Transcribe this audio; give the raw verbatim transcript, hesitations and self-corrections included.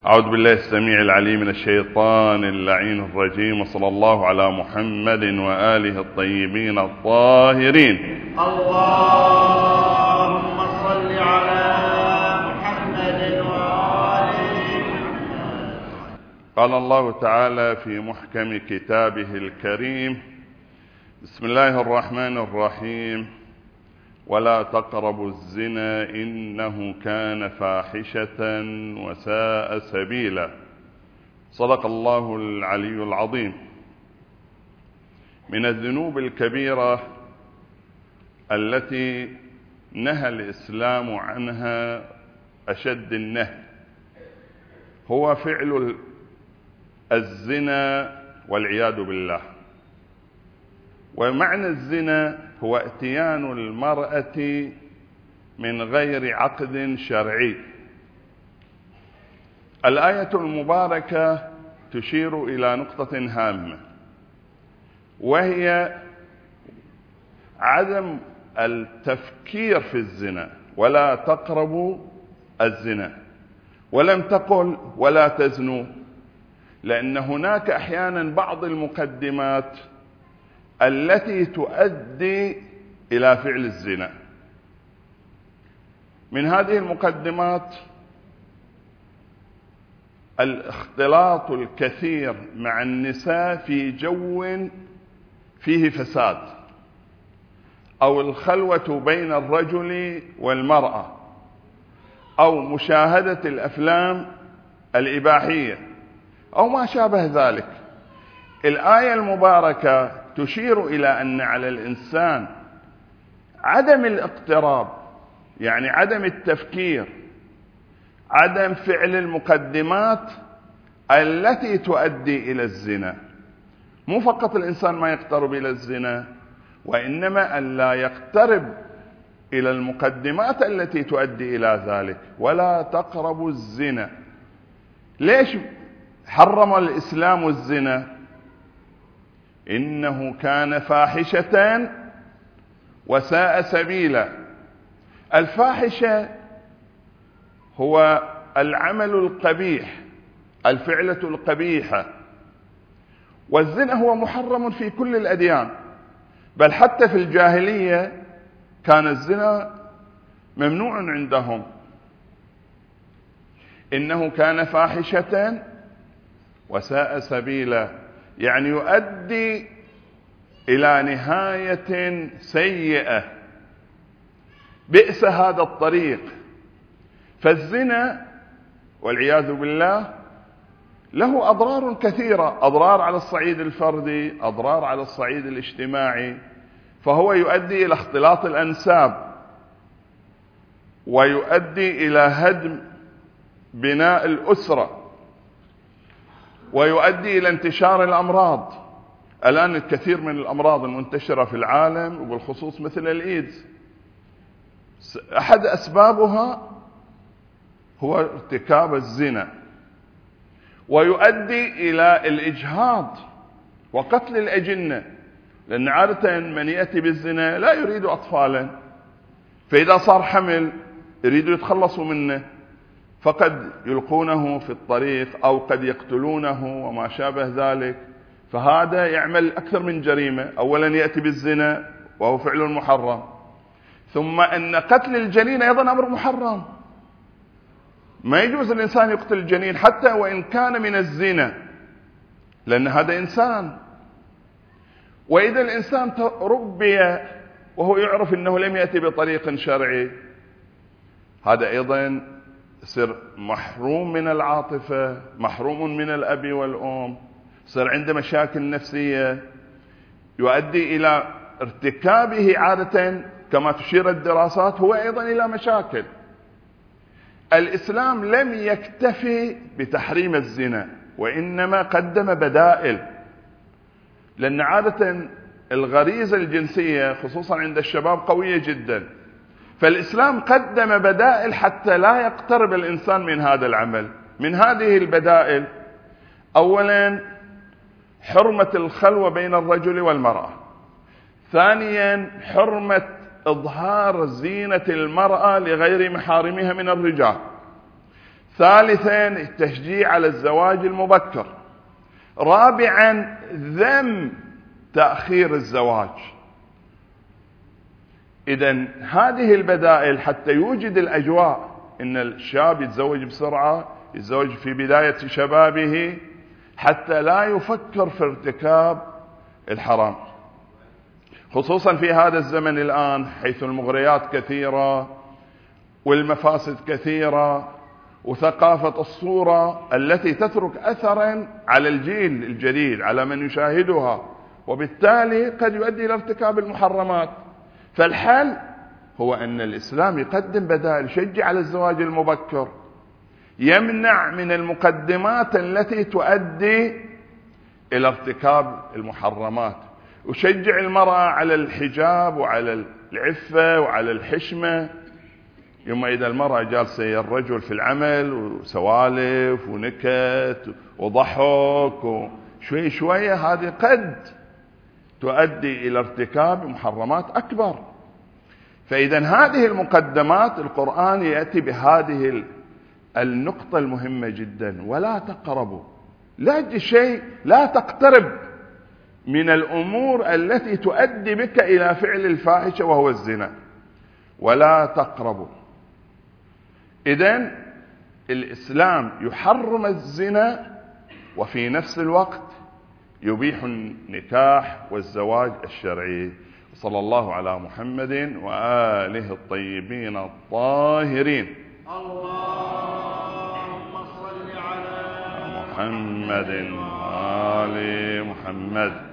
أعوذ بالله السميع العليم من الشيطان اللعين الرجيم، وصلى الله على محمد وآله الطيبين الطاهرين. اللهم صل على محمد وآله محمد. قال الله تعالى في محكم كتابه الكريم: بسم الله الرحمن الرحيم: ولا تقربوا الزنا إنه كان فاحشة وساء سبيلا. صدق الله العلي العظيم. من الذنوب الكبيرة التي نهى الإسلام عنها أشد النهي هو فعل الزنا والعياذ بالله. ومعنى الزنا هو اتيان المرأة من غير عقد شرعي. الآية المباركة تشير إلى نقطة هامة، وهي عدم التفكير في الزنا. ولا تقربوا الزنا، ولم تقل ولا تزنوا، لأن هناك أحيانا بعض المقدمات التي تؤدي إلى فعل الزنا. من هذه المقدمات الاختلاط الكثير مع النساء في جو فيه فساد، أو الخلوة بين الرجل والمرأة، أو مشاهدة الأفلام الإباحية، أو ما شابه ذلك. الآية المباركة تشير إلى أن على الإنسان عدم الاقتراب، يعني عدم التفكير، عدم فعل المقدمات التي تؤدي إلى الزنا. مو فقط الإنسان ما يقترب إلى الزنا، وإنما أن لا يقترب إلى المقدمات التي تؤدي إلى ذلك. ولا تقربوا الزنا. ليش حرم الإسلام الزنا؟ إنه كان فاحشة وساء سبيلا. الفاحشة هو العمل القبيح، الفعلة القبيحة. والزنا هو محرم في كل الأديان، بل حتى في الجاهلية كان الزنا ممنوع عندهم. إنه كان فاحشة وساء سبيلا، يعني يؤدي إلى نهاية سيئة. بئس هذا الطريق. فالزنا والعياذ بالله له أضرار كثيرة، أضرار على الصعيد الفردي، أضرار على الصعيد الاجتماعي. فهو يؤدي إلى اختلاط الأنساب، ويؤدي إلى هدم بناء الأسرة، ويؤدي إلى انتشار الأمراض. الآن الكثير من الأمراض المنتشرة في العالم، وبالخصوص مثل الإيدز، أحد أسبابها هو ارتكاب الزنا. ويؤدي إلى الإجهاض وقتل الأجنة، لأن عادة من يأتي بالزنا لا يريد أطفالا، فإذا صار حمل يريدوا يتخلصوا منه، فقد يلقونه في الطريق أو قد يقتلونه وما شابه ذلك. فهذا يعمل أكثر من جريمة. أولا يأتي بالزنا وهو فعل محرم، ثم أن قتل الجنين أيضا أمر محرم. ما يجوز الإنسان يقتل الجنين حتى وإن كان من الزنا، لأن هذا إنسان. وإذا الإنسان ربي وهو يعرف أنه لم يأتي بطريق شرعي، هذا أيضا يصير محروم من العاطفة، محروم من الأب والأم، يصير عنده مشاكل نفسية، يؤدي إلى ارتكابه عادة كما تشير الدراسات هو أيضا إلى مشاكل. الإسلام لم يكتفي بتحريم الزنا، وإنما قدم بدائل. لأن عادة الغريزة الجنسية خصوصا عند الشباب قوية جدا، فالإسلام قدم بدائل حتى لا يقترب الإنسان من هذا العمل. من هذه البدائل: أولا حرمة الخلوة بين الرجل والمرأة. ثانيا حرمة إظهار زينة المرأة لغير محارمها من الرجال. ثالثا التشجيع على الزواج المبكر. رابعا ذم تأخير الزواج. إذن هذه البدائل حتى يوجد الأجواء إن الشاب يتزوج بسرعة، يتزوج في بداية شبابه، حتى لا يفكر في ارتكاب الحرام، خصوصا في هذا الزمن الآن حيث المغريات كثيرة والمفاسد كثيرة، وثقافة الصورة التي تترك أثرا على الجيل الجديد، على من يشاهدها، وبالتالي قد يؤدي إلى ارتكاب المحرمات. فالحل هو أن الإسلام يقدم بدائل، يشجع على الزواج المبكر، يمنع من المقدمات التي تؤدي إلى ارتكاب المحرمات، ويشجع المرأة على الحجاب وعلى العفة وعلى الحشمة. يوم إذا المرأة جالسة الرجل في العمل وسوالف ونكت وضحك وشوي شوية، هذه قد تؤدي إلى ارتكاب محرمات أكبر. فإذا هذه المقدمات القرآن يأتي بهذه النقطة المهمة جدا: ولا تقربوا، لا شيء، لا تقترب من الأمور التي تؤدي بك إلى فعل الفاحشة وهو الزنا، ولا تقربوا. إذن الإسلام يحرم الزنا وفي نفس الوقت يبيح النكاح والزواج الشرعي. صلى الله على محمد وآله الطيبين الطاهرين. اللهم صل على محمد وآل محمد.